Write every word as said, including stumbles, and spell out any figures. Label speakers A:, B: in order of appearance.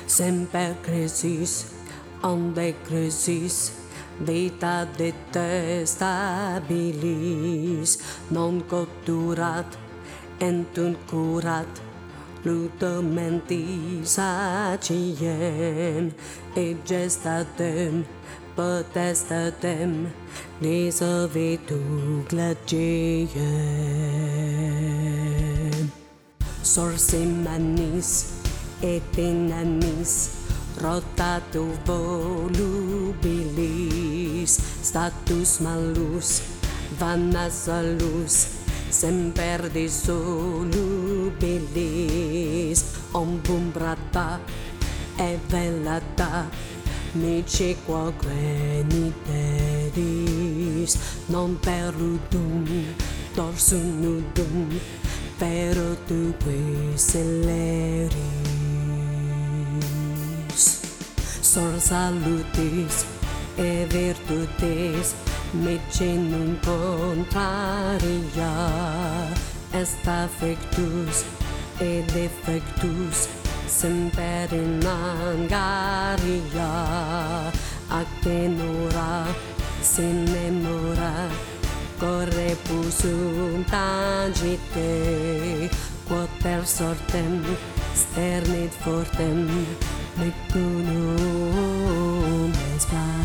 A: Semper crisis, onde crisis, vita detestabilis, non cotturat, entunt curat, ludo mentis aciem, et gestatem, potestatem, desolvetu glagiem. Sorsum annis, et in annis, rotatu volubilis, status malus, vana salus, semper dissolubilis, ombumbrata e velata, mici quoque niteris, non perudum, dorsum nudum, pero tuque celeris. Sor salutis e virtutis, mici non contraria, est affectus et defectus, semper in angaria, ac tenora sinemora, correpusum tangite, quod per sortem sternit fortem, necunum est